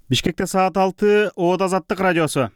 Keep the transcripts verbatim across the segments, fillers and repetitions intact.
Бишкекте саат алты, Оот Азаттык радиосу.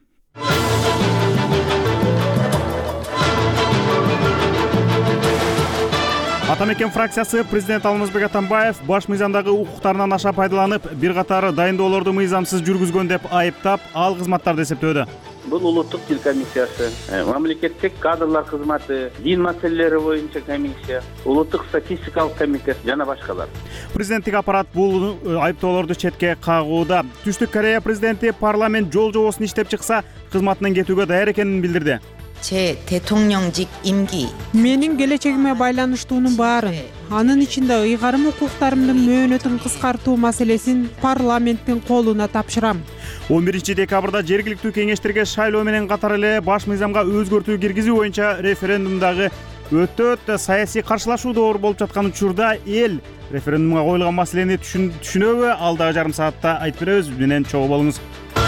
Атамекен фракциясы президент Алмазбек Атамбаев баш мыйзамдагы укуктарынан аша пайдаланып, бир катар дайындоолорду мыйзамсыз жүргүзгөн деп айыптап, ал кызматтарды эсептөөдө. Бул улуттук тил комиссиясы, мамлекеттик кадрлар кызматы, дин маселелери боюнча комиссия, улуттук статистикалык комитет жана башкалар. Президенттик аппарат бул айыптоолорду четке кагууда. Түштүк Корея президенти парламент жол жобосун иштеп чыкса, кызматынан кетүүгө даяр экенин билдирди. 제 대통령직 임기 Менин келечегиме байланыштуунун баарын, анын ичинде ыйгарым укуктарымдын мөөнөтүн кыскартуу маселесин парламенттин колуна тапшырам. он биринчи декабрда жергиликтүү кеңештерге шайлоо менен катар эле баш мыйзамга өзгөртүү киргизүү боюнча референдумдагы өтө өтө саясий каршылашуу доор болуп жаткан учурда эл референдумга коюлган маселени түшүнөбү? Алдагы жарым саатта айтып беребиз. Менен чогуу болуңуз.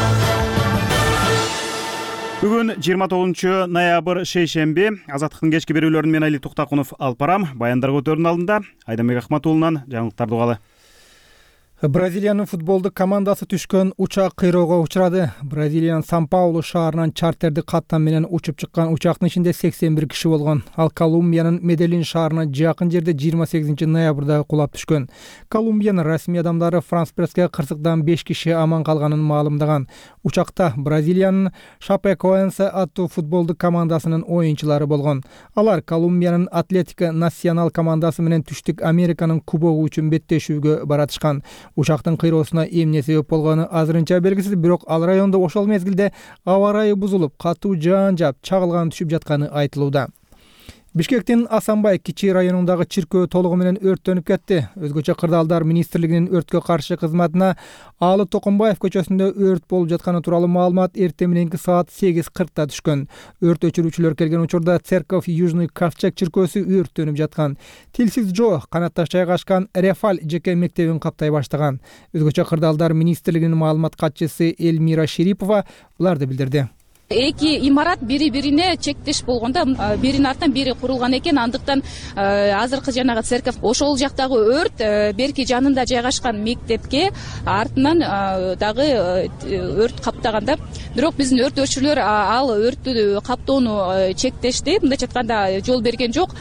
Бүгүн жыйырма тогузунчу ноябрь шейшемби. Азаттыктын кечки берүүлөрүн мен Али Туктакунов алып барам. Баяндар көтөрүүнүн алдында Айдамбек Акматуулунан жаңылыктарды угалы. Бразилиянын футболдук командасы түшкөн учак кыйроого учурады. Бразилиянын Сан-Паулу шаарынан чартердик каттам менен учуп чыккан учактын ичинде сексен бир киши болгон. Ал Колумбиянын Меделин шаарына жакын жерде жыйырма сегизинчи ноябрда кулап түшкөн. Колумбиянын расмий адамдары Франс Пресске кырсыктан беш киши аман калганын маалымдаган. Учакта Бразилиянын Шапекоэнсе аттуу футболдук командасынын оюнчулары болгон. Алар Колумбиянын Атлетико Национал командасы менен Түштүк Американын кубогу үчүн беттешүүгө баратышкан. Учактын кыйроосуна эмне себеп болгону азырынча белгисиз, бирок ал райондо ошол мезгилде аба ырайы бузулуп, катуу жаан жаап, чагылган түшүп жатканы айтылууда. Бишкектин Асанбай кичи районундагы чиркөө толугу менен өрттөнүп кетти. Өзгөчө Кырдаалдар министрлигинин өрткө каршы кызматына Алы Токумбаев көчөсүндө өрт болуп жатканы тууралуу маалымат эртең мененки саат сегиз кыркта түшкөн. Өрт өчүрүүчүлөр келген учурда Церковь Южный Ковчег чиркөөсү өрттөнүп жаткан. Тилсиз жоо канатташ жайгашкан Рефаль жеке мектебин каптай баштаган. Өзгөчө Кырдаалдар министрлигинин маалымат катчысы Эльмира Шерипова буларды билдирди. Эки имарат бири-бирине чектеш болгондо биринин артынан бири курулган экен. Андыктан азыркы жанагы церковь ошол жактагы өрт берки жанында жайгашкан мектепке артынан дагы өрт каптаганда, бирок биздин өрт өчүрүүчүлөр ал өрттү каптоону чектешти. Мындайча айтканда жол берген жок.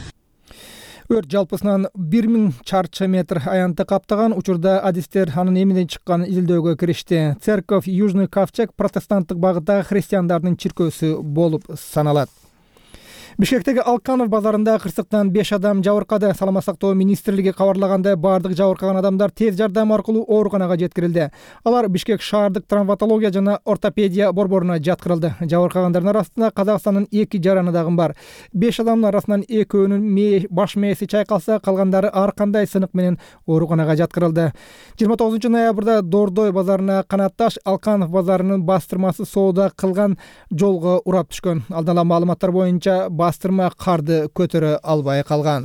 Өрт жалпысынан бир миң чарчы метр аянтты каптаган. Учурда адистер анын эмнеден чыкканын изилдөөгө киришти. Церковь Южный Ковчег протестанттык багыттагы христиандардын чиркөөсү болуп саналат. Бишкектеги Алканов базарында кырсыктан беш адам жабыркады. Саламат сактоо министрлиги кабарлагандай, бардык жабыркаган адамдар тез жардам аркылуу ооруканага жеткирилди. Алар Бишкек шаардык травматология жана ортопедия борборуна жаткырылды. Жабыркагандардын арасында Казакстандын эки жараны дагы бар. беш адамдын арасынан экөөнүн баш мээси чайкалса, калгандары ар кандай сынык менен ооруканага жаткырылды. жыйырма тогузунчу ноябрда Дордой базарына канатташ Алканов базарынын бастырмасы соода кылган жолго урап түшкөн. Алдын ала маалыматтар боюнча бастырма карды көтөрө албай калган.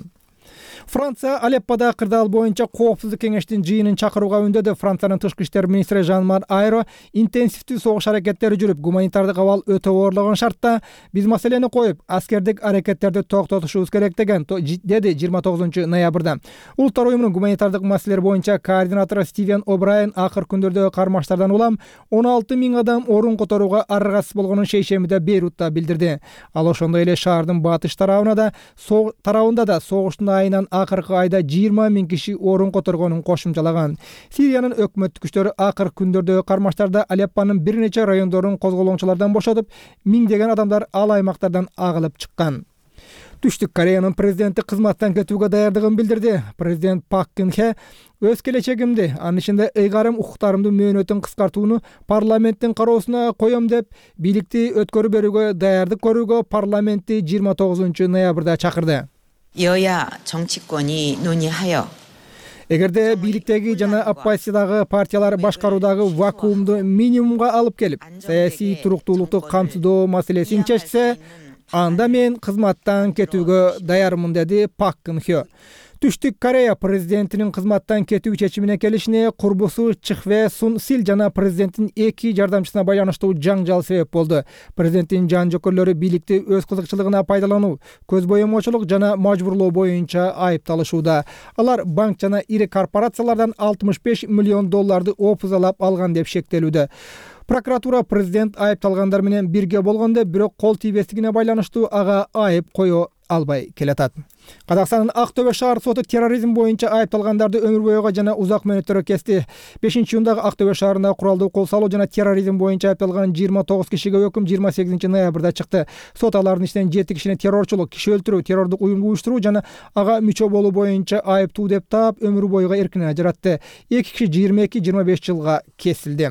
Франция Алеппода кырдаал боюнча коопсуздук кеңештин жыйынын чакырууга үндөдү. Франциянын тышкы иштер министри Жан-Мар Айро интенсивдүү согуш аракеттери жүрүп, гуманитардык абал өтө оорлогон шартта биз маселени коюп, аскердик аракеттерди токтотушубуз керек деген деди жыйырма тогузунчу ноябрда. Улуттар уюмунун гуманитардык маселелер боюнча координатору Стивен О'Брайен акыркы күндөрдөгү кармаштардан улам он алты миң адам орун которууга аргасыз болгонун шейшембиде Бейрутта билдирди. Ал ошондой эле шаардын батыш тарабына да тарабында да согуштун айынан акыркы айда жыйырма миң киши орун которгонун кошумчалаган. Сириянын өкмөттүк күчтөрү акыркы күндөрдөгү кармаштарда Алеппонун бир нече райондорун козголоңчулардан бошотуп, миңдеген адамдар ал аймактардан агылып чыккан. Түштүк Кореянын президенти кызматтан кетүүгө даярдыгын билдирди. Президент Пак Кын Хе өз келечегимди, анын ичинде ыйгарым укуктарымдын мөөнөтүн кыскартууну парламенттин кароосуна коем деп, бийликти өткөрүп берүүгө даярдык көрүүгө парламентти жыйырма тогузунчу ноябрда чакырды. 여야 정치권이 논의하여 Эгерде бийликтеги жана оппозициядагы партиялар башкаруудагы вакуумду минимумга алып келип, саясий туруктуулукту камсыздоо маселесин чечсе, анда мен кызматтан кетүүгө даярмын, деди Пак Кын Хе. Түштүк Корея президентинин кызматтан кетүү чечимине келишине курбусу Чхве Сун Сил жана президенттин эки жардамчысына байланыштуу жаңжал себеп болду. Президенттин жан жокерлөрү бийликти өз кызыкчылыгына пайдалануу, көз боемоочулук жана мажбурлоо боюнча айыпталышууда. Алар банк жана ири корпорациялардан алтымыш беш миллион долларды опузалап алган деп шектелүүдө. Прокуратура президент айыпталгандар менен бирге болгондо, бирок кол тийбестигине байланыштуу ага айып кое албай келатат. Казакстандын Ак Төбө шаар соту терроризм боюнча айыпталгандарды өмүр бойго жана узак мөөнөттөргө кести. бешинчи июндагы Ак Төбө шаарында куралдуу кол салуу жана терроризм боюнча айыпталган жыйырма тогуз кишиге өкүм жыйырма сегизинчи ноябрда чыкты. Сот алардын ичинен жети кишини террорчулук, киши өлтүрүү, террордук уюмду уюштуруу жана ага мүчө болуу боюнча айыптуу деп таап, өмүр бойго эркине ажыратты. эки киши жыйырма эки жыйырма беш жылга кесилди.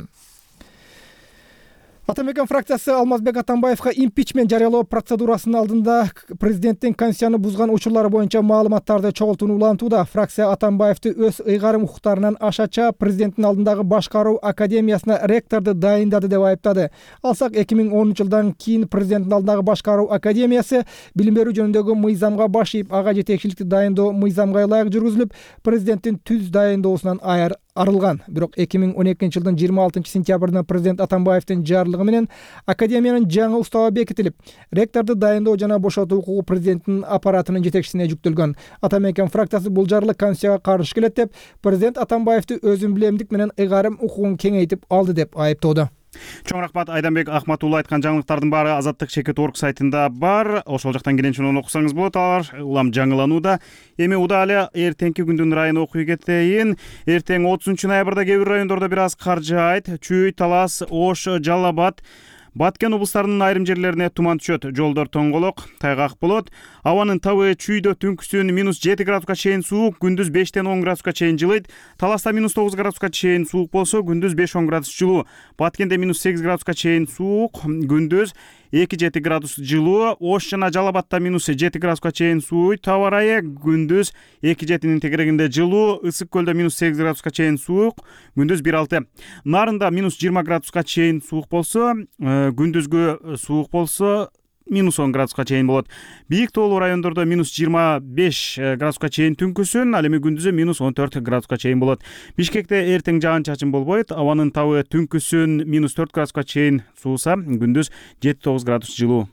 Атамекен фракциясы Алмазбек Атамбаевга импичмент жарыялоо процедурасынын алдында президенттин конституцияны бузган учурлары боюнча маалыматтарды чогултууну улантууда. Фракция Атамбаевди өз ыйгарым укуктарынан ашача президенттин алдындагы башкаруу академиясына ректорду дайындады деп айыптады. Алсак эки миң онунчу жылдан кийин президенттин алдындагы башкаруу академиясы билим берүү жөнүндөгү мыйзамга баш ийип, ага жетекчиликти дайындоо мыйзамга ылайык жүргүзүлүп, президенттин түз дайындоосунан аяр арылган. Бирок эки миң он экинчи жылдын жыйырма алтынчы сентябрында президент Атамбаевдин жарлыгы менен академиянын жаңы уставы бекитилип, ректорду дайындоо жана бошотуу укугу президенттин аппаратынын жетекчисине жүктөлгөн. Атамекен фракциясы бул жарлык конституцияга каршы келет деп, президент Атамбаевди өзүн билемдик менен ыйгарым укугун кеңейтип алды деп айыптоодо. Чоң рахмат Айданбек Ахматулла, айткан жаңылыктардын баары Азаттык Чекит орг сайтында бар. Ошол жактан кенен окусаңыз болот. Алар улам жаңыланууда. Эми удале эртеңки күндүн райын окуй кетейин. Эртең отузунчу ноябрда кээ бир райондордо бир аз кар жаайт. Чүй, Талас, Ош, Жалал Абад, Баткен облустарынын айрым жерлерине туман түшөт. Жолдор тоңголок, тайгак болот. Абанын табы Чүйдө түнкүсүн минус жети градуска чейин суук, күндүз бештен он градуска чейин жылыйт. Таласта минус тогуз градуска чейин суук болсо, күндүз беш он градус жылуу. Баткенде минус сегиз градуска чейин суук, күндүз эки жети градус жылуу. Ош жана Жалал Абадта минус жети градуска чейин сууйт. Таба ырайы күндүз эки жетинин тегерегинде жылуу. Ысык көлдө минус сегиз градуска чейин суук, күндүз бир алты. Нарында минус жыйырма градуска чейин суук болсо, күндүзгү суук болсо минус он градуска чейин болот. Бийик тоолуу райондордо минус жыйырма беш градуска чейин түнкүсүн, ал эми күндүзү минус он төрт градуска чейин болот. Бишкекте эртең жаан-чачын болбойт. Абанын табы түнкүсүн минус төрт градуска чейин сууса, күндүз жети тогуз градус жылуу.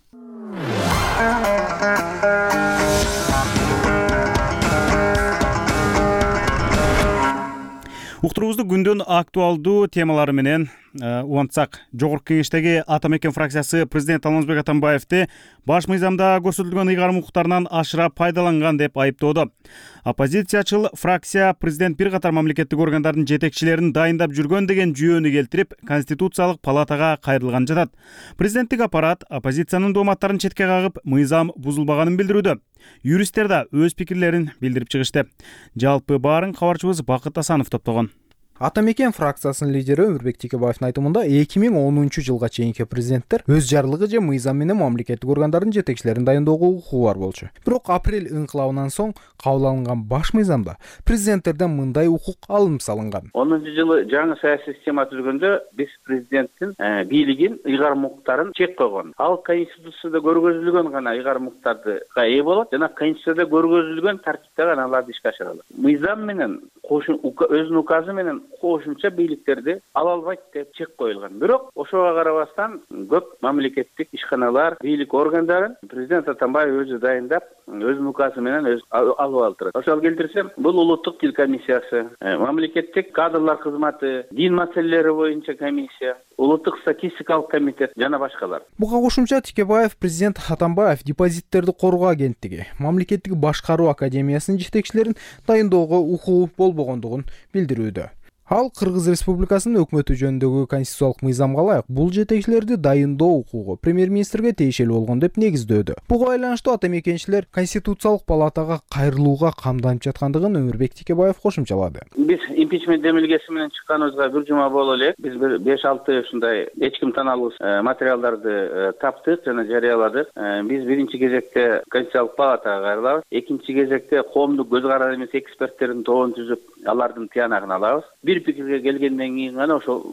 Уктуруубузду күндүн актуалдуу темалары менен улантсак. Жогорку кеңештеги Атамекен фракциясы президент Алмазбек Атамбаевди баш мыйзамда көрсөтүлгөн ыйгарым укуктарынан ашыра пайдаланган деп айыптоодо. Оппозициячыл фракция президент бир катар мамлекеттик органдардын жетекчилерин дайындап жүргөн деген жүйөнү келтирип, Конституциялык палатага кайрылган жатат. Президенттик аппарат оппозициянын дооматтарын четке кагып, мыйзам бузулбаганын билдирүүдө. Юристтер да өз пикирлерин билдирип чыгышты. Жалпы баарын кабарчыбыз Бакыт Асанов топтогон. Атамекен фракциясынын лидери Өмүрбек Текебаевдин айтымында эки миң онунчу жылга чейинки президенттер өз жарлыгы же мыйзам менен мамлекеттик органдардын жетекчилерин дайындоого укугу бар болчу. Бирок апрель инкылабынан соң кабыл алынган баш мыйзамда президенттерден мындай укук алынып салынган. онунчу жылы жаңы саясий система түзүлгөндө биз президенттин бийлигин, ыйгарым укуктарын чек койгон. Ал Конституцияда көргөзүлгөн гана ыйгарым укуктарды ээ болот жана Конституцияда көргөзүлгөн тартипте гана аларды ишке ашыра алат. Мыйзам менен өзүнүн указы менен кошумча бийликтерди ала албайт деп чек коюлган. Бирок ошого карабастан көп мамлекеттик ишканалар, бийлик органдарын президент Атамбаев өзү дайындап, өзүнүн указы менен өз алып алдырат. Ошол келтирсем, бул улуттук тил комиссиясы, мамлекеттик кадрлар кызматы, дин маселелери боюнча комиссия, улуттук статистикалык комитет жана башкалар. Буга кошумча Текебаев президент Атамбаев депозиттерди коргоо агенттиги, мамлекеттик башкаруу академиясынын жетекчилерин дайындоого укугу болбогондугун билдирүүдө. Ал Кыргыз Республикасынын өкмөтү жөнүндөгү конституциялык мыйзамга ылайык бул жетекчилерди дайындоо укугу премьер-министрге тийиштүү болгон деп негиздөөдө. Буга байланыштуу атамекенчилер Конституциялык палатага кайрылууга камданып жаткандыгын Өмүрбек Текебаев кошумчалады. Биз импичмент демилгеси менен чыкканыбызга бир жума боло элек. Биз бир беш алты ушундай эч ким таанылуус материалдарды таптык жана жарыяладык. Биз биринчи кезекте Конституциялык палатага кайрылабыз. Экинчи кезекте коомдук көз карар эмес эксперттердин тобун түзүп, алардын тыянагын алабыз. Бир пикирге келгенден кийин гана ошол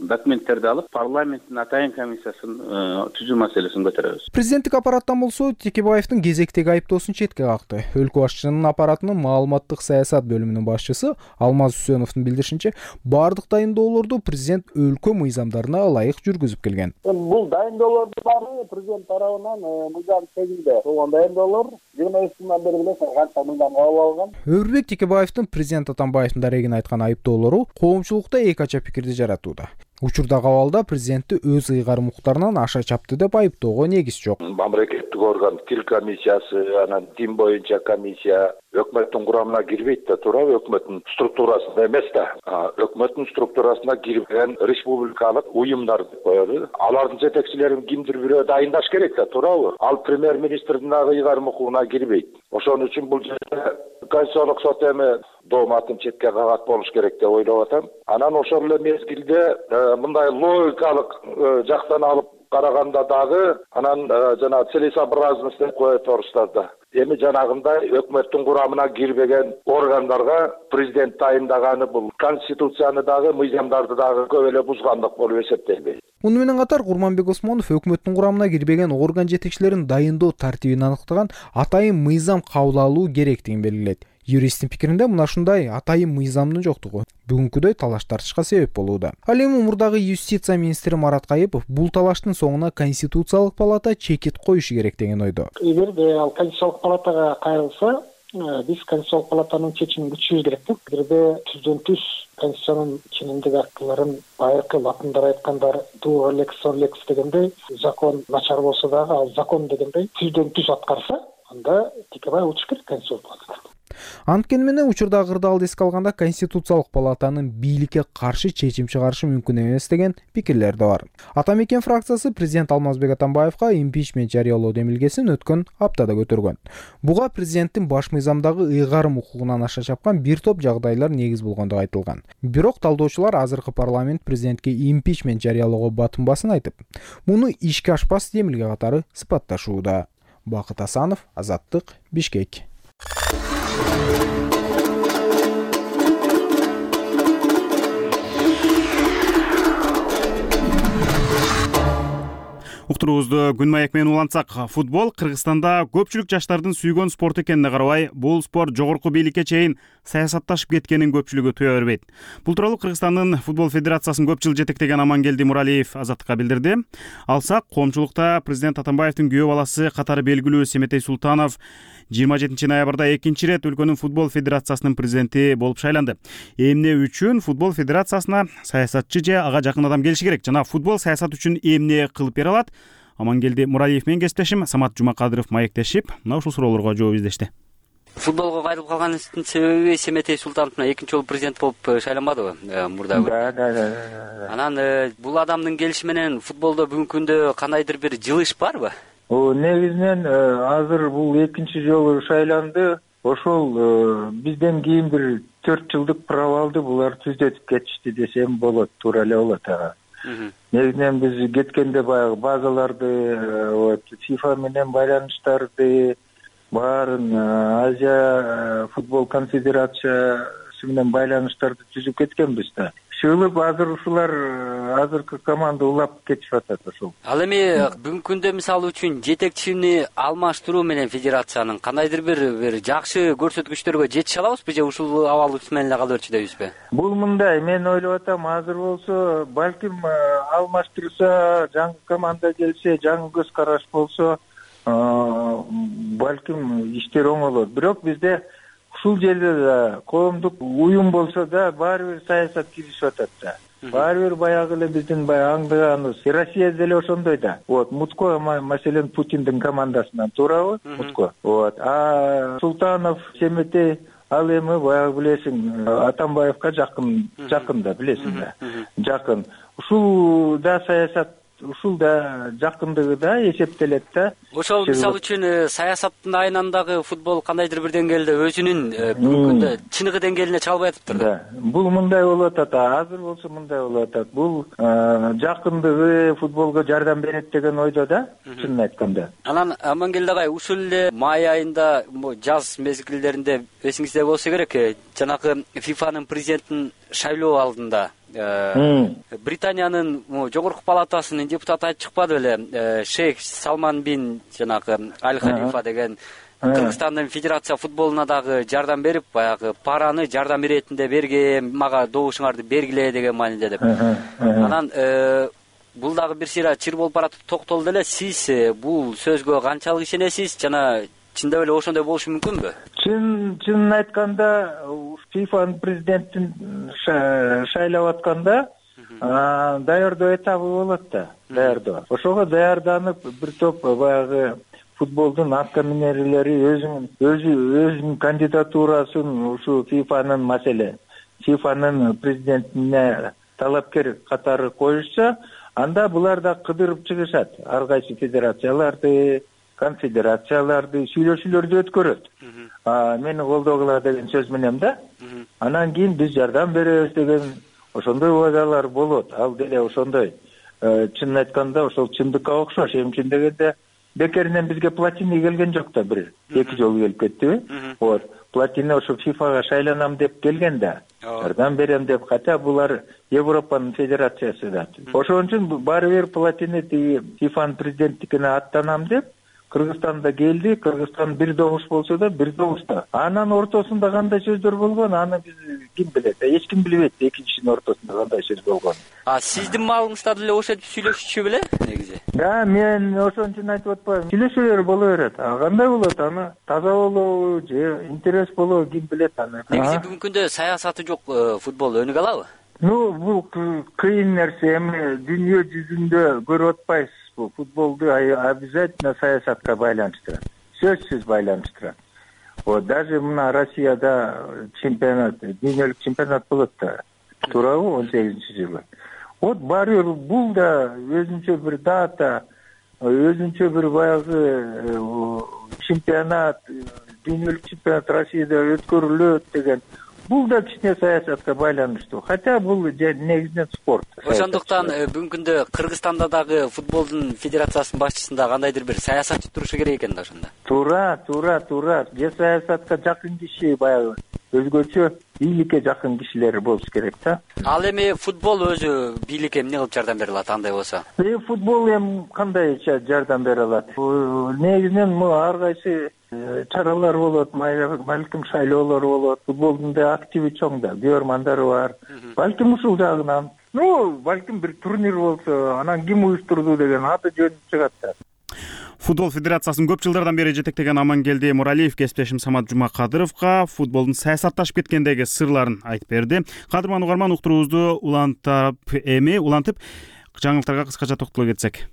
документтерди алып парламенттин атайын комиссиясын түзүү маселесин көтөрөбүз. Президенттик аппараттан болсо Текебаевдин кезектеги айыптоосун четке какты. Өлкө башчысынын аппаратынын маалыматтык саясат бөлүмүнүн башчысы Алмаз Үсөновдун билдиришинче, бардык дайындоолорду президент өлкө мыйзамдарына ылайык жүргүзүп келген. Бул дайындоолордун баары президент тарабынан мыйзам тегинде болгон дайындоолор жыйырма үч күндөн бери билесиз канча мыйзам кабыл алган. Өрбек Текебаевдин президент Атамбаевдин дарегине айткан айыптоолору коомчулукта эки ача пикирди жаратууда. Учурда кабалда президентти өз ыйгарым укуктарынан аша чапты деп айыптоого негиз жок. Мамлекеттик орган тил комиссиясы, анан дин боюнча комиссия өкмөттүн курамына кирбейт да, туурабы? Өкмөттүн структурасында эмес да. Өкмөттүн структурасына кирбеген республикалык уюмдар деп коелу. Алардын жетекчилерин кимдир бирөө дайындаш керек да, туурабы? Ал премьер-министрдин дагы ыйгарым укугуна кирбейт. Ошон үчүн бул жерде Конституциялык сот эми дооматын четке кагат болуш керек деп ойлоп атам. Анан ошол эле мезгилде мындай логикалык жактан алып караганда дагы анан жана целесообразность деп коет орустар да. Эми жанагындай өкмөттүн курамына кирбеген органдарга президент тайындаганы бул конституцияны дагы мыйзамдарды дагы көп эле бузгандык болуп эсептелбейт. Муну менен катар Курманбек Осмонов өкмөттүн курамына кирбеген орган жетекчилерин дайындоо тартибин аныктаган атайын мыйзам кабыл алуу керектигин белгилейт. Юристтин пикиринде мына ушундай атайын мыйзамдын жоктугу бүгүнкүдөй талаш тартышка себеп болууда. Ал эми мурдагы юстиция министри Марат Кайыпов бул талаштын соңуна Конституциялык палата чекит коюшу керек деген ойдо. Эгерде ал Конституциялык палатага кайрылса, биз Конституциялык палатанын чечимин күтүшүбүз керек да. Эгерде түздөн түз Конституциянын ченемдик актыларын байыркы латындар айткандар дуо лекс лекс дегендей закон начар болсо дагы ал закон дегендей түздөн түз аткарса, анда Текебаев учуш керек Конституциялык палатага. Анткени менен учурда кырдаалды эске алганда Конституциялык палатанын бийликке каршы чечим чыгарышы мүмкүн эмес деген пикирлер да бар. Ата Мекен фракциясы президент Алмазбек Атамбаевга импичмент жарыялоо демилгесин өткөн аптада көтөргөн. Буга президенттин баш мыйзамдагы ыйгарым укугунан аша чапкан бир топ жагдайлар негиз болгондугу айтылган. Бирок талдоочулар азыркы парламент президентке импичмент жарыялоого батынбасын айтып, муну ишке ашпас демилге катары сыпатташууда. Бакыт Асанов, Азаттык, Бишкек. Уктуруубузду күн маек менен улантсак, футбол Кыргызстанда көпчүлүк жаштардын сүйгөн спорту экенине карабай, бул спорт жогорку бийликке чейин саясатташып кеткенин көпчүлүгү туя бербейт. Бул тууралуу Кыргызстандын футбол федерациясын көп жыл жетектеген Амангелди Муралиев Азаттыкка билдирди. Алсак, коомчулукта президент Атамбаевдин күйөө баласы катары белгилүү Семетей Султанов жыйырма жетинчи ноябрда экинчи ирет өлкөнүн футбол федерациясынын президенти болуп шайланды. Эмне үчүн футбол федерациясына саясатчы же ага жакын адам келиши керек жана футбол саясат үчүн эмне кылып бере алат? Амангелди Муралиев менен кесиптешим Самат Жумакадыров маектешип, мына ушул суроолорго жооп издешти. Футболго кайрылып калганыңыздын себеби Семетей Султанов экинчи жолу президент болуп шайланбадыбы мурда? Да, да, да. Анан бул адамдын келиши менен футболдо бүгүнкү күндө кандайдыр бир жылыш барбы? Негизинен азыр бул экинчи жолу шайланды. Ошол бизден кийин бир төрт жылдык провалды булар түзөтүп кетишти десем болот, туура эле болот ага. Негизинен биз кеткенде баягы базаларды, FIFA менен байланыштарды баарын Азия футбол конфедерациясы менен байланыштарды түзүп кеткенбиз да. Шылып азыр ушулар азыркы команда улап кетип атат ошол. Ал эми бүгүнкү күндө мисалы үчүн жетекчини алмаштыруу менен федерациянын кандайдыр бир бир жакшы көрсөткүчтөргө жетише алабызбы же ушул абалыбыз менен эле кала берчүдөйбүзбү? Бул мындай, мен ойлоп атам, азыр болсо балким алмаштырса, жаңы команда келсе, жаңы көз караш болсо, балким иштер оңолот. Бирок бизде ушул жерде да коомдук уюм болсо да баары бир саясат киришип атат да. Баары бир баягы эле биздин баягы аңдыганыбыз. Россия деле ошондой да. Вот Мутко маселен Путиндин командасынан туурабы? Мутко. Вот. А Султанов, Семетей ал эми баягы билесиң, Атамбаевка жакын, жакын да, билесиң да. Жакын. Ушул да саясат ушул да жакындыгы да эсептелет да. Ошол мисалы үчүн саясаттын айынан футбол кандайдыр бир деңгээлде өзүнүн бүгүнкү күндө чыныгы деңгээлине чыга албай атыптыр да. Бул мындай болуп атат, азыр болсо мындай болуп атат. Бул жакындыгы футболго жардам берет деген ойдо да, чынын айтканда. Анан Амангелди агай, ушул эле май айында жаз мезгилдеринде эсиңизде болсо керек, жанагы фифанын президентин шайлоо алдында Британиянын жогорку палатасынын депутаты айтып чыкпады беле, Шейх Салман бин жанагы Аль Халифа деген Кыргызстандын федерация футболуна дагы жардам берип, баягы параны жардам иретинде берген, мага добушуңарды бергиле деген мааниде деп. Анан бул дагы бир сыйра чыр болуп баратып токтолду эле. Сиз бул сөзгө канчалык ишенесиз жана чындап эле ошондой болушу мүмкүнбү? Чын чынын айтканда, ФИФАнын президентин шайлап атканда даярдоо этабы болот да, даярдоо. Ошого даярданып бир топ баягы футболдун аткаминерлери өзүнүн өзү өзүнүн кандидатурасын ушу ФИФАнын маселе, ФИФАнын президентине талапкер катары коюшса, анда булар да кыдырып чыгышат. Ар кайсы федерацияларды, конфедерацияларды сүйлөшүүлөрдү өткөрөт. Мени колдогула деген сөз менен да. Анан кийин биз жардам беребиз деген ошондой убадалар болот. Ал деле ошондой. Чынын айтканда ошол чындыкка окшош. Эмчи дегенде бекеринен бизге Платини келген жок да, бир эки жолу келип кеттиби? Вот. Платини ошо ФИФАга шайланам деп келген да. Жардам берем деп, хотя булар Европанын федерациясы да. Ошон үчүн баары бир Платини тиги ФИФАнын президенттикине аттанам деп Кыргызстанда келди. Кыргызстан бир добуш болсо да, бир добушта. Анан ортосунда кандай сөздөр болгон, аны биз ким билет? Эч ким билбейт экинчинин ортосунда кандай сөз болгон. А сиздин маалыңызда деле ошентип сүйлөшчү беле негизи? Да, мен ошон үчүн айтып атпайм. Сүйлөшүүлөр боло берет. А кандай болот аны? Таза болобу же интерес болобу, ким билет аны? Негизи бүгүнкү күндө саясаты жок футбол өнүгө алабы? Ну, бул кыйын нерсе. Эми дүйнө жүзүндө көрүп атпайсыз. Bu futboldu обязательно саясатка байланыштырат. Сөзсүз байланыштырат. Вот даже мына Россияда чемпионат, дүйнөлүк чемпионат болот да. Туурабы он сегизинчи жылы. Вот баары бул да өзүнчө бир дата, өзүнчө бир баягы чемпионат, дүйнөлүк чемпионат Россияда өткөрүлөт деген. Бул да кичине саясатка байланыштуу. Хотя бул негизинен спорт. Ошондуктан бүгүнкү күндө Кыргызстанда дагы футболдун федерациясынын башчысында кандайдыр бир саясатчы турушу керек экен да ошондо. Туура, туура, туура. Же саясатка жакын киши, баягы өзгөчө бийликке жакын кишилер болуш керек да. Ал эми футбол өзү бийликке эмне кылып жардам бере алат андай болсо? Э футбол эми кандайча жардам бере алат? Негизинен ар кайсы чаралар болот, балким шайлоолор болот. Футболдун да активи чоң да, көрөрмандары бар. Балким ушул жагынан, ну, балким бир турнир болсо, анан ким уюштурду деген аты жөнү чыгат да. Футбол федерациясын көп жылдардан бери жетектеген Амангелди Муралиев кесиптешим Самат Жумакадыровго футболдун саясатташып кеткендеги сырларын айтып берди. Кадырман угарман, уктуруубузду улантып эми улантып жаңылыктарга кыскача токтоло кетсек.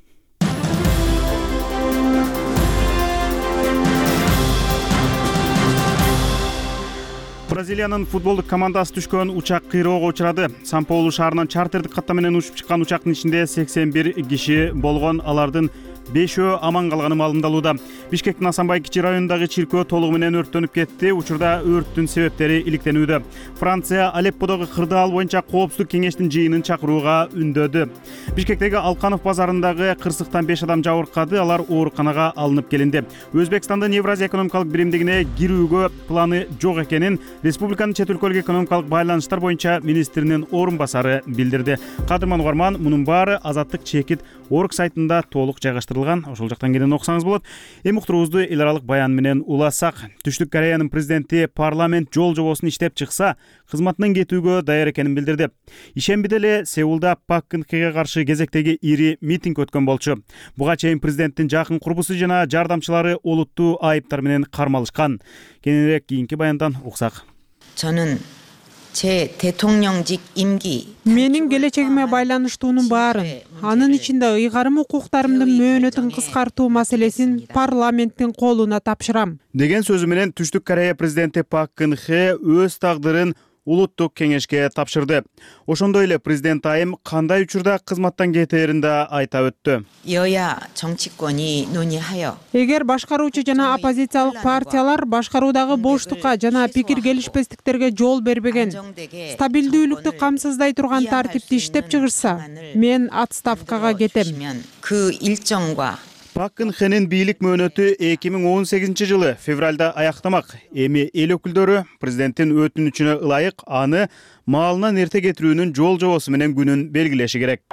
Бразилиянын футболдук командасы түшкөн учак кыйроого учурады. Сан-Паулу шаарынан чартердик катта менен учуп чыккан учактын ичинде сексен бир киши болгон, алардын бешөө аман калганы маалымдалууда. Бишкектин Асанбай кичи районундагы чиркөө толугу менен өрттөнүп кетти. Учурда өрттүн себептери иликтенүүдө. Франция Алепподогу кырдаал боюнча коопсуздук кеңештин жыйынын чакырууга үндөдү. Бишкектеги Алканов базарындагы кырсыктан беш адам жабыркады. Алар ооруканага алынып келинди. Өзбекстандын Евразия экономикалык биримдигине кирүүгө планы жок экенин республиканын чет өлкөлүк экономикалык байланыштар боюнча министринин орун басары билдирди. Кадырман угарман, мунун баары Азаттык чекит орг сайтында толук жайгаштырылган. Ошол жактан кенен окусаңыз болот. Эми уктуруубузду эл аралык баян менен уласак. Түштүк Кореянын президенти парламент жол жобосун иштеп чыкса, кызматынан кетүүгө даяр экенин билдирди. Ишембиде эле Сеулда Пак Кын Хеге каршы кезектеги ири митинг өткөн болчу. Буга чейин президенттин жакын курбусу жана жардамчылары олуттуу айыптар менен кармалышкан. Кененирээк кийинки баяндан уксак. 저는 제 대통령직 임기 Менин келечегиме байланыштуунун баарын, анын ичинде ыйгарым укуктарымдын мөөнөтүн кыскартуу маселесин парламенттин колуна тапшырам деген сөзү менен Түштүк Корея президенти Пак Кын Хе өз тагдырын улуттук кеңешке тапшырды. Ошондой эле президент айым кандай учурда кызматтан кетээрин да айта өттү. 여야 정치권이 논의하여 Эгер башкаруучу жана оппозициялык партиялар башкаруудагы боштукка жана пикир келишпестиктерге жол бербеген, стабилдүүлүктү камсыздай турган тартипти иштеп чыгышса, мен отставкага кетем. 그 일정과 Пак Кын Хенин бийлик мөөнөтү эки миң он сегизинчи жылы февралда аяктамак. Эми эл өкүлдөрү президенттин өтүнүчүнө ылайык аны маалынан эрте кетирүүнүн жол жобосу менен күнүн белгилеши керек.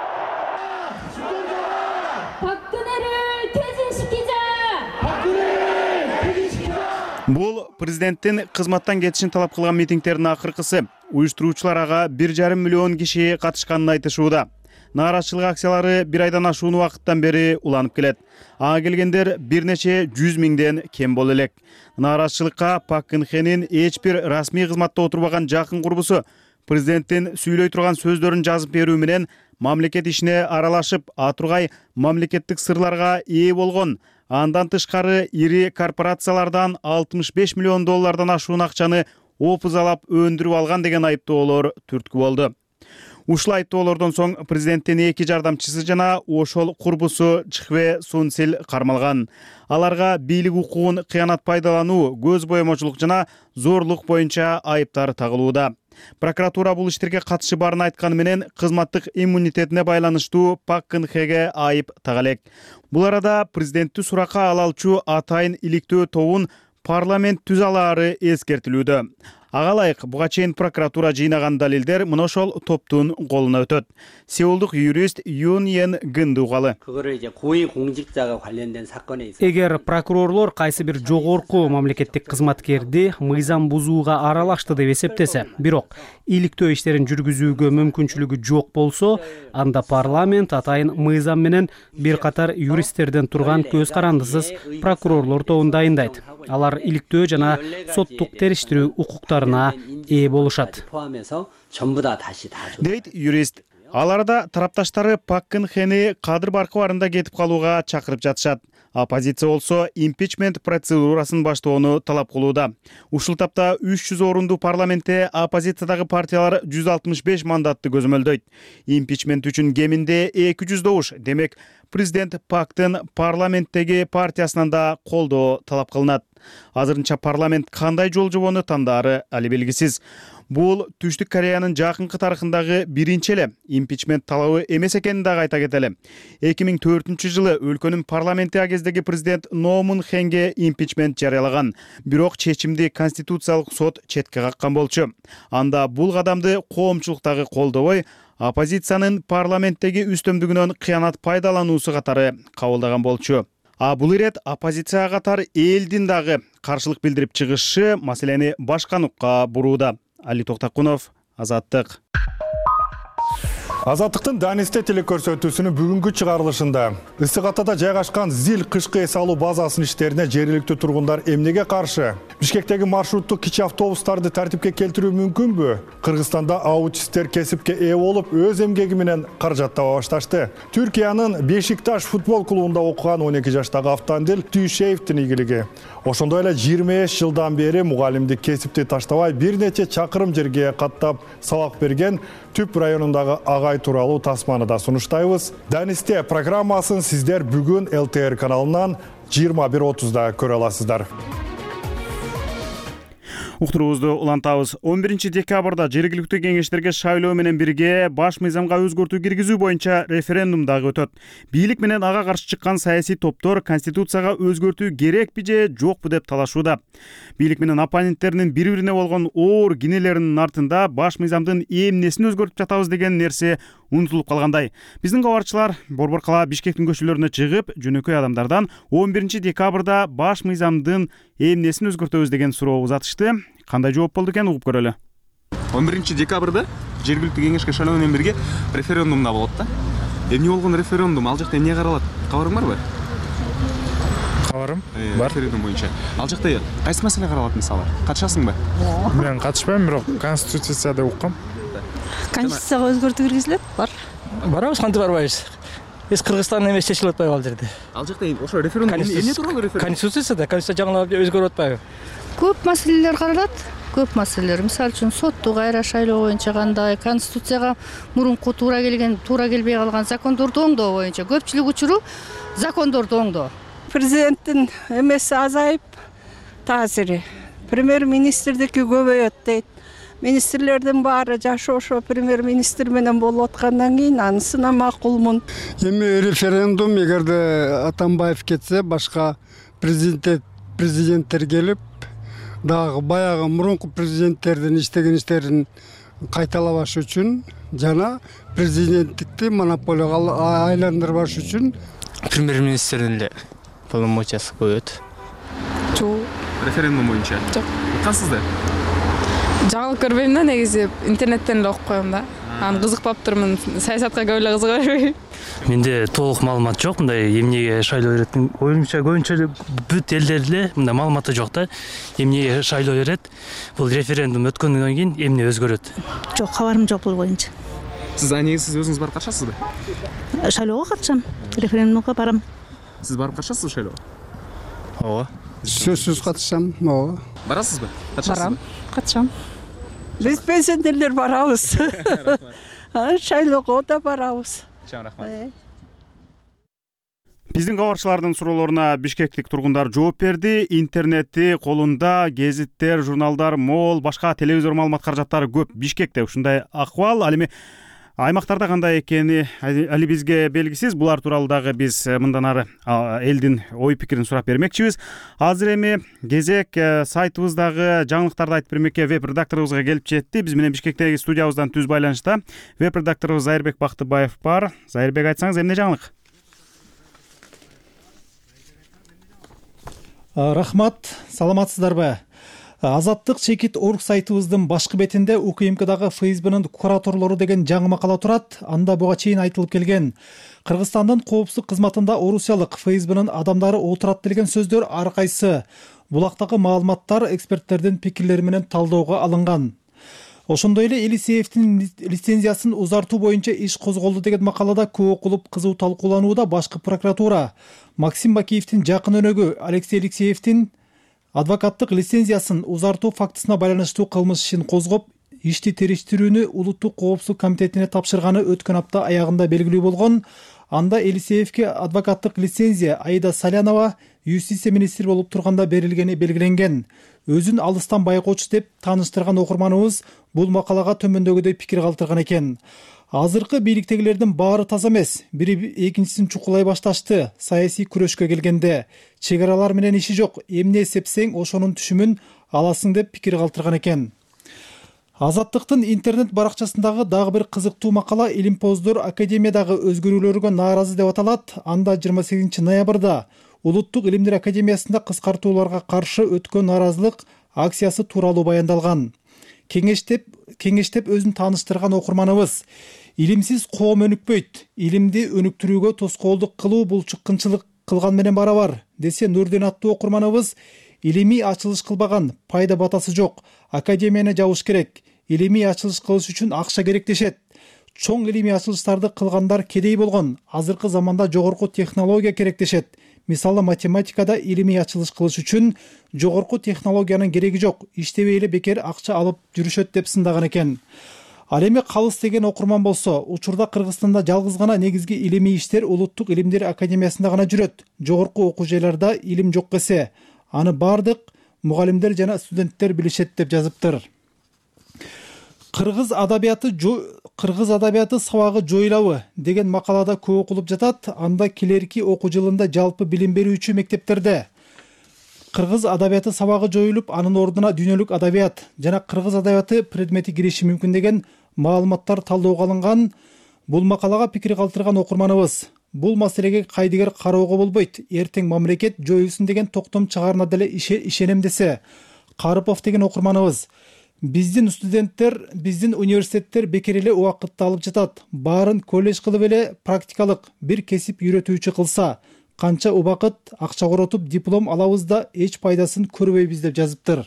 Бул президенттин кызматтан кетишин талап кылган митингдердин акыркысы. Уюштуруучулар ага бир жарым миллион киши катышканын айтышууда. Нааразычылык акциялары бир айдан ашуун убакыттан бери уланып келет. Ага келгендер бир нече жүз миңден кем боло элек. Нааразычылыкка Пак Кын Хенин эч бир расмий кызматта отурбаган жакын курбусу президенттин сүйлөй турган сөздөрүн жазып берүү менен мамлекет ишине аралашып, атургай мамлекеттик сырларга ээ болгон. Андан тышкары ири корпорациялардан алтымыш беш миллион доллардан ашуун акчаны опузалап өндүрүп алган деген айыптоолор түрткү болду. Ушул айыптоолордон соң президенттин эки жардамчысы жана ошол курбусу Чхве Сунсил кармалган. Аларга бийлик укугун кыянат пайдалануу, көз боемочулук жана зорлук боюнча айыптар тагылууда. Прокуратура бул иштерге катышы барын айтканы менен кызматтык иммунитетине байланыштуу Пак Кын Хеге айып тага элек. Бул арада президентти суракка ала алчу атайын иликтөө тобун парламент түз алаары эскертилүүдө. Ага ылайык буга чейин прокуратура жыйнаган далилдер мына ошол топтун колуна өтөт. Сеулдук юрист Юн Йен Гынды угалы. Эгер прокурорлор кайсы бир жогорку мамлекеттик кызматкерди мыйзам бузууга аралашты деп эсептесе, бирок иликтөө иштерин жүргүзүүгө мүмкүнчүлүгү жок болсо, анда парламент атайын мыйзам менен бир катар юристтерден турган көз карандысыз прокурорлор тобун дайындайт. Алар иликтөө жана соттук териштирүү укуктарына ээ болушат. Дейт юрист. Аларда тарапташтары Пак Кын Хени кадыр баркыбарында кетип калууга чакырып жатышат. Оппозиция болсо импичмент процедурасын баштоону талап кылууда. Ушул тапта үч жүз орунду парламентте оппозициядагы партиялар жүз алтымыш беш мандатты көзөмөлдөйт. Импичмент үчүн кеминде эки жүз добуш. Демек, президент Пактын парламенттеги партиясынан да колдоо талап кылынат. Азырынча парламент кандай жол жобону тандаары али белгисиз. Бул Түштүк Кореянын жакынкы тарыхындагы биринчи эле импичмент талабы эмес экенин дагы айта кетели. эки миң төртүнчү жылы өлкөнүн парламенти агездеги президент Но Мун Хенге импичмент жарыялаган. Бирок чечимди Конституциялык сот четке каккан болчу. Анда бул кадамды коомчулуктагы колдобой, оппозициянын парламенттеги үстөмдүгүнөн кыянат пайдалануусу катары кабылдаган болчу. А бул ирет оппозиция катар элдин дагы каршылык билдирип чыгышы маселени башка нукка бурууда. Али Токтакунов, Азаттык. Азаттыктын Данисте телекөрсөтүүсүнүн бүгүнкү чыгарылышында ысык атада жайгашкан Зил кышкы эс алуу базасынын иштерине жергиликтүү тургундар эмнеге каршы? Бишкектеги маршруттук кичи автобустарды тартипке келтирүү мүмкүнбү? Кыргызстанда аутистер кесипке ээ болуп, өз эмгеги менен каражаттаба башташты. Түркиянын Бешикташ футбол клубунда окуган он эки жаштагы Автандил Түйшеевдин ийгилиги. Ошондой эле жыйырма беш жылдан бери мугалимдик кесипти таштабай бир нече чакырым жерге каттап сабак берген Түп районундагы агай тууралуу тасманы да сунуштайбыз. Данисте программасын сиздер бүгүн эл тэ эр каналынан жыйырма бир отузда көрө аласыздар. Уктуруубузду улантабыз. он биринчи декабрда жергиликтүү кеңештерге шайлоо менен бирге баш мыйзамга өзгөртүү киргизүү боюнча референдум дагы өтөт. Бийлик менен ага каршы чыккан саясий топтор конституцияга өзгөртүү керекпи же жокпу деп талашууда. Бийлик менен оппоненттеринин бири-бирине болгон оор кинелеринин артында баш мыйзамдын эмнесин өзгөртүп жатабыз деген нерсе унутулуп калгандай. Биздин кабарчылар Борбор кала Бишкектин көчөлөрүнө чыгып, жөнөкөй адамдардан он биринчи декабрда баш мыйзамдын эмнесин өзгөртөбүз деген суроо узатышты. Кандай жооп болду экен угуп көрөлү. он биринчи декабрда жергиликтүү кеңешке шайлоо менен бирге референдум да болот да. Эмне болгон референдум? Ал жакта эмне каралат? Кабарың барбы? Кабарым бар. Референдум боюнча. Ал жакта кайсы маселе каралат мисалы? Катышасыңбы? Мен катышпайм, бирок конституцияда уккам. Конституцияга өзгөртүү киргизилет, бар. Барабыз, кантип барбайбыз? Биз Кыргызстан эмес чечилип атпайбы ал жерде? Ал жакта ошо референдум эмне тууралуу референдум? Конституцияда, конституция жаңылап өзгөрүп атпайбы? Көп маселелер каралат. Көп маселелер. Мисалы үчүн сотту кайра шайлоо боюнча кандай, конституцияга мурунку туура келген, туура келбей калган закондорду оңдоо боюнча көпчүлүк учуру закондорду оңдоо. Президенттин эмеси азайып, таасири премьер-министрдики көбөйөт дейт. министрлердин баары жашоошо премьер министр менен болуп аткандан кийин анысына макулмун. Эми референдум эгерде Атамбаев кетсе, башка президент президенттер келип, дагы баягы мурунку президенттердин иштеген иштерин кайталабаш үчүн жана президенттикти монополияга айландырбаш үчүн премьер министрдин эле полномочиясы көбөйөт. Жок. Референдум боюнча. Жок. Уккансыздар? Жаңылык көрбөйм да, негизи интернеттен эле окуп коем да. Аны кызыкпап турмун, саясатка көп эле кызыга бербейм. Менде толук маалымат жок, мындай эмнеге шайлоо берет. Оюмча көбүнчө бүт элдерде мындай маалыматы жок да. Эмнеге шайлоо берет? Бул референдум өткөндөн кийин эмне өзгөрөт? Жок, кабарым жок бул боюнча. Сиз анегиз сиз өзүңүз барып катышасызбы? Шайлоого катышам, референдумга барам. Сиз барып катышасызбы шайлоого? Ооба. Сөзсүз катышам, ооба. Барасызбы? Барам, катышам. Биз пенсионерлер барабыз. Шайлоого да барабыз. Чоң рахмат. Биздин кабарчылардын суроолоруна бишкектик тургундар жооп берди. Интернетти колунда гезиттер, журналдар мол, башка телевизор маалымат каражаттары көп. Бишкекте ушундай акыбал. Ал эми аймактарда кандай экени али бизге белгисиз. Булар тууралуу дагы биз мындан ары элдин ой пикирин сурап бермекчибиз. Азыр эми кезек сайтыбыздагы жаңылыктарды айтып бермекке веб-редакторубузга келип жетти. Биз менен Бишкектеги студиябыздан түз байланышта веб-редакторубуз Зайырбек Бактыбаев бар. Зайырбек, айтсаңыз эмне жаңылык? Рахмат, саламатсыздарбы? Азаттык чекит орг сайтыбыздын башкы бетинде УКМКдагы ФСБнын кураторлору деген жаңы макала турат. Анда буга чейин айтылып келген Кыргызстандын коопсуздук кызматында орусиялык ФСБнын адамдары отурат деген сөздөр ар кайсы булактагы маалыматтар эксперттердин пикирлери менен талоого алынган. Ошондой эле Элисеевдин лицензиясын узартуу боюнча иш козголду деген макалада көп окулуп кызуу талкууланууда башкы прокуратура Максим Бакиевдин жакын өнөгү Алексей Алексеевдин адвокаттык лицензиясын узартуу фактысына байланыштуу кылмыш ишин козгоп, ишти териштирүүнү Улуттук коопсуздук комитетине тапшырганы өткөн апта аягында белгилүү болгон. Анда Элисеевге адвокаттык лицензия Аида Салянова юстиция министри болуп турганда берилгени белгиленген. Өзүн алыстан байкоочу деп тааныштырган окурманыбыз бул макалага төмөндөгүдөй пикир калтырган экен. Азыркы бийликтегилердин баары таза эмес, бири экинчисин чукулай башташты. Саясий күрөшкө келгенде чек аралар менен иши жок, эмне эсепсең ошонун түшүмүн аласың деп пикир калтырган экен. Азаттыктын интернет баракчасындагы дагы бир кызыктуу макала Илимпоздор академиядагы өзгөрүүлөргө нааразы деп аталат. Анда жыйырма сегизинчи ноябрда Улуттук илимдер академиясында кыскартууларга каршы өткөн нааразылык акциясы тууралуу баяндалган. Кеңештеп, кеңештеп өзүн тааныштырган окурманыбыз илимсиз коом өнүкпөйт, илимди өнүктүрүүгө тоскоолдук кылуу бул чыккынчылык кылган менен барабар десе, Нурден аттуу окурманыбыз илимий ачылыш кылбаган, пайда батасы жок, академияны жабыш керек, илимий ачылыш кылыш үчүн акча керек дешет. Чоң илимий ачылыштарды кылгандар кедей болгон, азыркы заманда жогорку технология керек дешет. Мисалы математикада илимий ачылыш кылыш үчүн жогорку технологиянын кереги жок, иштебей эле бекер акча алып жүрүшөт деп сындаган экен. Ал эми калыс деген окурман болсо, учурда Кыргызстанда жалгыз гана негизги илимий иштер Улуттук илимдер академиясында гана жүрөт. Жогорку окуу жайларда илим жок эсе, аны бардык мугалимдер жана студенттер билишет деп жазыптыр. Кыргыз адабияты Кыргыз адабияты сабагы жоюлабы деген макалада көп окулуп жатат. Анда келерки окуу жылында жалпы билим берүүчү мектептерде кыргыз адабияты сабагы жоюлуп, анын ордуна дүйнөлүк адабият жана кыргыз адабияты предмети кириши мүмкүн деген маалыматтар талоого алынган. Бул макалага пикир калтырган окурманыбыз бул маселеге кайдыгер кароого болбойт, эртең мамлекет жоюлсун деген токтом чыгарына деле ишенем десе. Карыпов деген окурманыбыз биздин студенттер, биздин университеттер бекер эле убакытты алып жатат. Баарын колледж кылып эле практикалык бир кесип үйрөтүүчү кылса, канча убакыт акча коротуп диплом алабыз да эч пайдасын көрбөйбүз деп жазыптыр.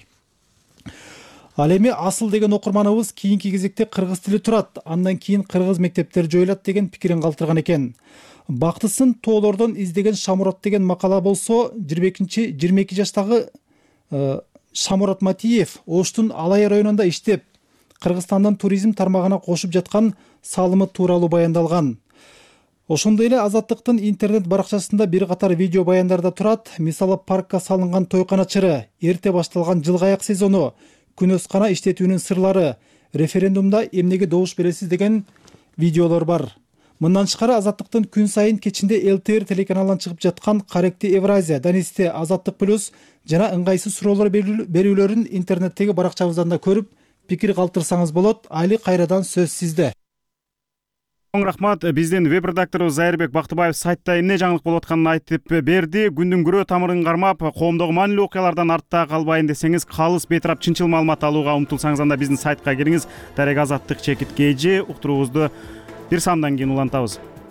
Ал эми Асыл деген окурманыбыз кийинки кезекте кыргыз тили турат, андан кийин кыргыз мектептер жоюлат деген пикирин калтырган экен. Бактысын тоолордон издеген Шамурат деген макала болсо, жыйырма эки жаштагы Шамурат Матиев Оштун Алай районунда иштеп, Кыргызстандын туризм тармагына кошуп жаткан салымы тууралуу баяндалган. Ошондой эле Азаттыктын интернет баракчасында бир катар видео баяндар да турат. Мисалы, паркка салынган тойкана чыры, эрте башталган жылгаяк сезону, күнөскана иштетүүнүн сырлары, референдумда эмнеге добуш бересиз деген видеолор бар. Мындан тышкары Азаттыктын күн сайын кечинде эл тэ эр телеканалынан чыгып жаткан Каректи Евразия, Данисте Азаттык плюс жана ыңгайсыз суроолор берүүлөрүн интернеттеги баракчабыздан да көрүп, пикир калтырсаңыз болот. Али, кайрадан сөз сизде. Чоң рахмат. Биздин веб редактору Зайырбек Бактыбаев сайтта эмне жаңылык болуп атканын айтып берди. Күндүн күрөө тамырын кармап, коомдогу маанилүү окуялардан артта калбайын десеңиз, калыс бейтарап чынчыл маалымат алууга умтулсаңыз, анда биздин сайтка кириңиз. Дарек Азаттык чекит кж уктуруубузду бир саамдан кийин улантабыз.